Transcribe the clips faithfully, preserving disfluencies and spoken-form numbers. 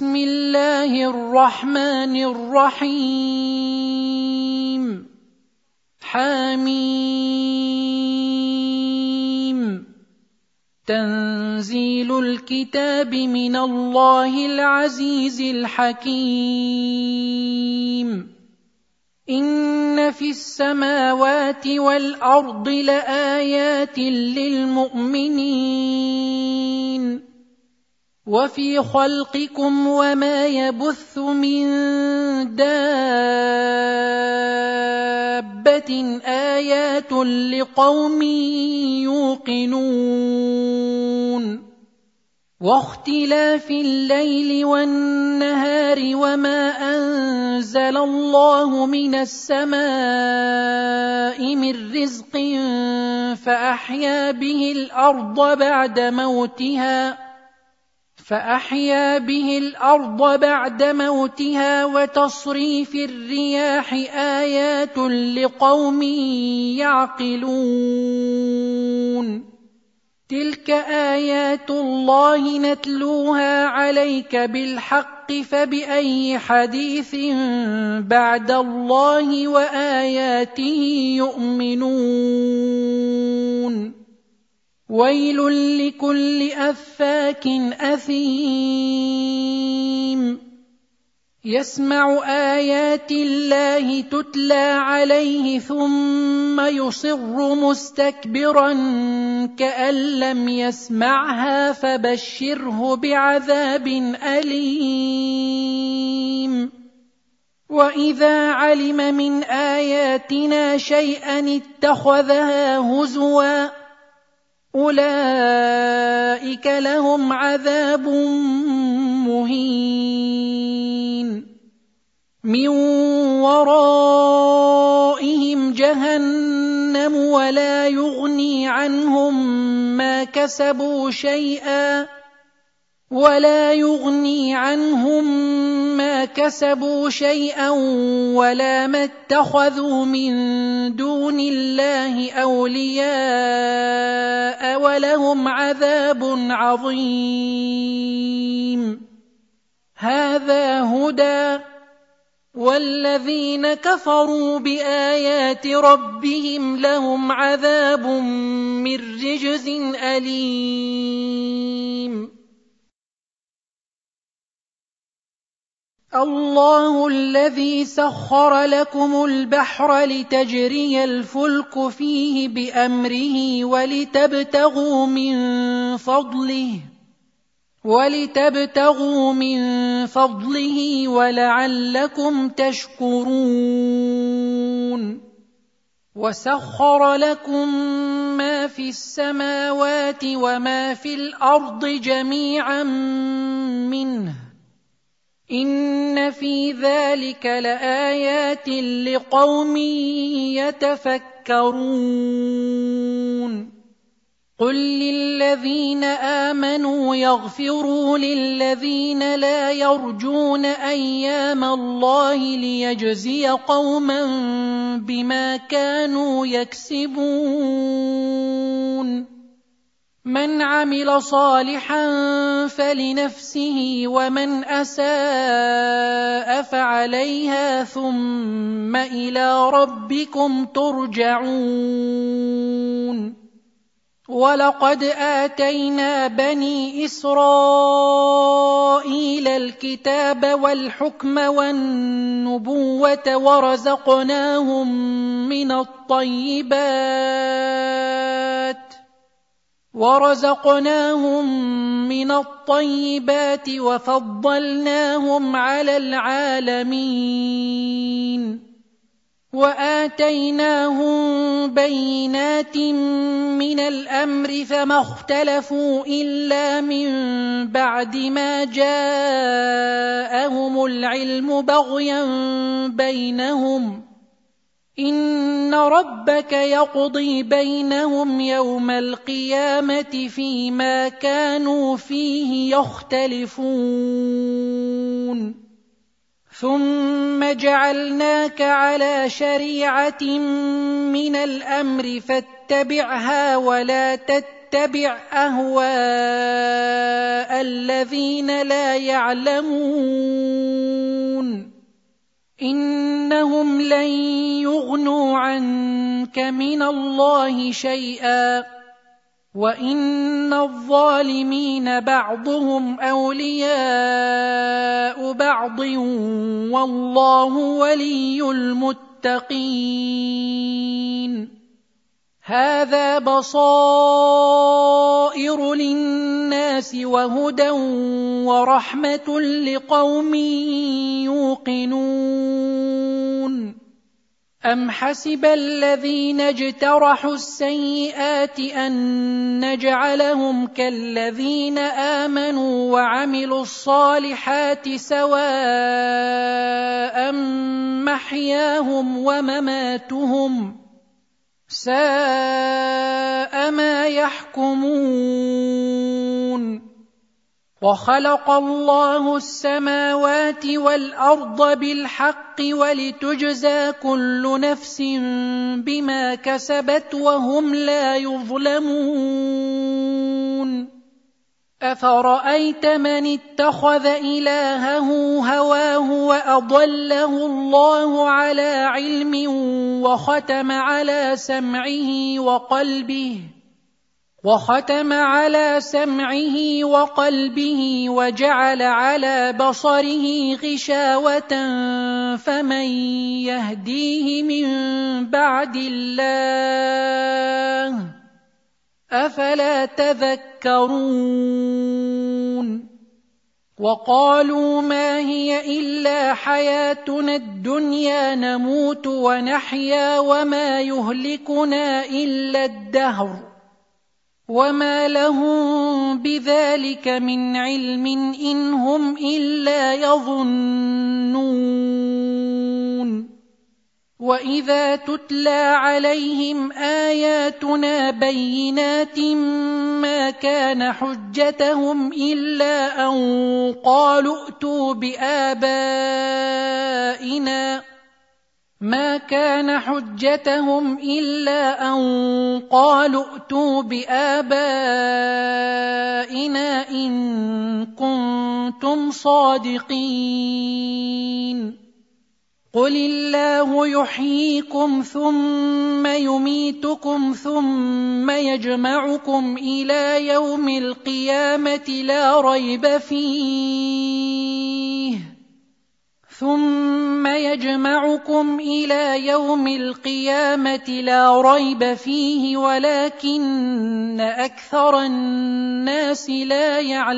بسم الله الرحمن الرحيم حميم تنزيل الكتاب من الله العزيز الحكيم إن في السماوات والأرض لآيات للمؤمنين وفي خلقكم وما يبث من دابة آيات لقوم يوقنون واختلاف الليل والنهار وما أنزل الله من السماء من رزق فأحيا به الأرض بعد موتها فأحيا به الأرض بعد موتها وتصريف الرياح آيات لقوم يعقلون تلك آيات الله نتلوها عليك بالحق فبأي حديث بعد الله وآياته يؤمنون ويل لكل أفاك أثيم يسمع آيات الله تتلى عليه ثم يصر مستكبرا كأن لم يسمعها فبشره بعذاب أليم وإذا علم من آياتنا شيئا اتخذها هزوا أولئك لهم عذاب مهين من ورائهم جهنم ولا يغني عنهم ما كسبوا شيئا ولا يغني عنهم ما كسبوا شيئا ولا ما اتخذوا من دون الله أولياء ولهم عذاب عظيم هذا هدى والذين كفروا بآيات ربهم لهم عذاب من رجز أليم الله الذي سخر لكم البحر لتجري الفلك فيه بأمره ولتبتغوا من فضله ولتبتغوا من فضله ولعلكم تشكرون وسخر لكم ما في السماوات وما في الأرض جميعا منه إن في ذلك لآيات لقوم يتفكرون قل للذين آمنوا يغفروا للذين لا يرجون أيام الله ليجزي قوما بما كانوا يكسبون من عمل صالحا فلنفسه ومن أساء فعليها ثم إلى ربكم ترجعون ولقد آتينا بني إسرائيل الكتاب والحكم والنبوة ورزقناهم من الطيبات ورزقناهم من الطيبات وفضلناهم على العالمين وآتيناهم بينات من الأمر فما اختلفوا إلا من بعد ما جاءهم العلم بغيا بينهم إن ربك يقضي بينهم يوم القيامة فيما كانوا فيه يختلفون ثم جعلناك على شريعة من الأمر فاتبعها ولا تتبع تتبع أهواء الذين لا يعلمون إنهم لن يغنوا عنك من الله شيئا وإن الظالمين بعضهم أولياء بعض والله ولي المتقين هذا بصائر للناس وهدى ورحمة لقوم يوقنون أم حسب الذين اجترحوا السيئات أن نجعلهم كالذين آمنوا وعملوا الصالحات سواء محياهم ومماتهم ساء ما يحكمون وخلق الله السماوات والأرض بالحق ولتجزى كل نفس بما كسبت وهم لا يظلمون أفرأيت من اتخذ إلهه هواه وأضله الله على علم وختم على سمعه وقلبه وختم على سمعه وقلبه وجعل على بصره غشاوة فمن يهديه من بعد الله أفلا تذكرون وقالوا ما هي إلا حياتنا الدنيا نموت ونحيا وما يهلكنا إلا الدهر وما لهم بذلك من علم إن هم إلا يظنون وإذا تتلى عليهم آياتنا بينات ما كان حجتهم إلا أن قالوا ائتوا بآبائنا ما كان حجتهم إلا أن قالوا ائتوا بآبائنا إن كنتم صادقين قل الله يحييكم ثم يميتكم ثم يجمعكم إلى يوم القيامة لا ريب فيه ثم يجمعكم إلى يوم القيامة لا ريب فيه ولكن أكثر الناس لا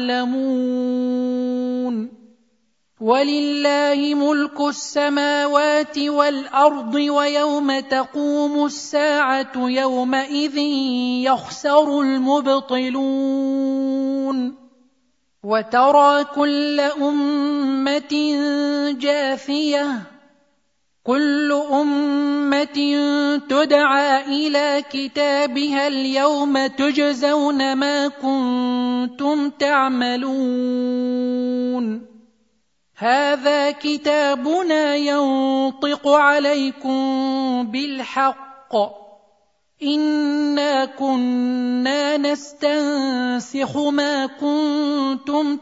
يعلمون ولله ملك السماوات والأرض ويوم تقوم الساعة يومئذ يخسر المبطلون وترى كل أمة جاثية كل أمة تدعى إلى كتابها اليوم تجزون ما كنتم تعملون هذا كتابنا ينطق عليكم بالحق إنا كنا نستنسخ ما كنتم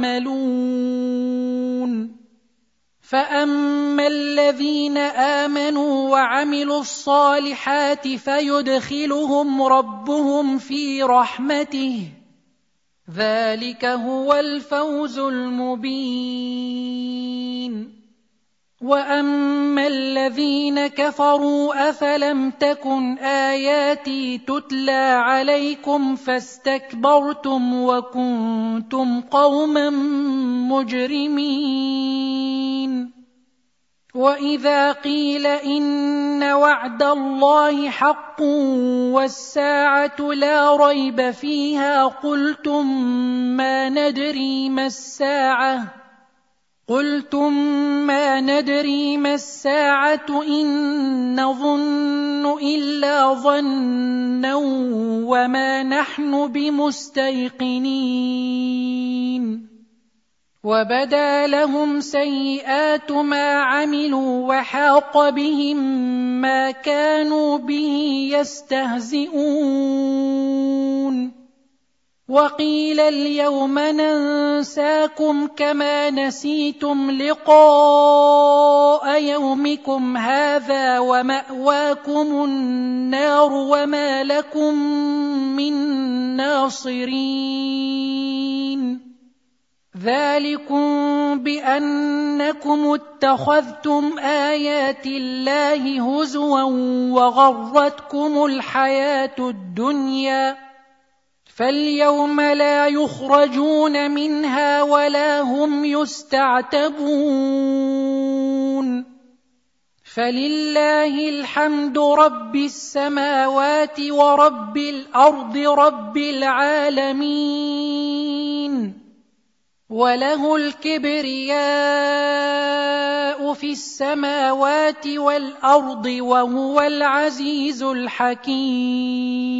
تعملون فأما الذين آمنوا وعملوا الصالحات فيدخلهم ربهم في رحمته ذلك هو الفوز المبين وأما الذين كفروا أفلم تكن آياتي تتلى عليكم فاستكبرتم وكنتم قوما مجرمين وإذا قيل إن وعد الله حق والساعة لا ريب فيها قلتم ما ندري ما الساعة قلتم ما ندري ما الساعة إن نظن إلا ظنا وما نحن بمستيقنين وبدا لهم سيئات ما عملوا وحاق بهم ما كانوا به يستهزئون وقيل اليوم ننساكم كما نسيتم لقاء يومكم هذا ومأواكم النار وما لكم من ناصرين ذلكم بأنكم اتخذتم آيات الله هزوا وغرتكم الحياة الدنيا فاليوم لا يخرجون منها ولا هم يستعتبون فلله الحمد رب السماوات ورب الأرض رب العالمين وله الكبرياء في السماوات والأرض وهو العزيز الحكيم.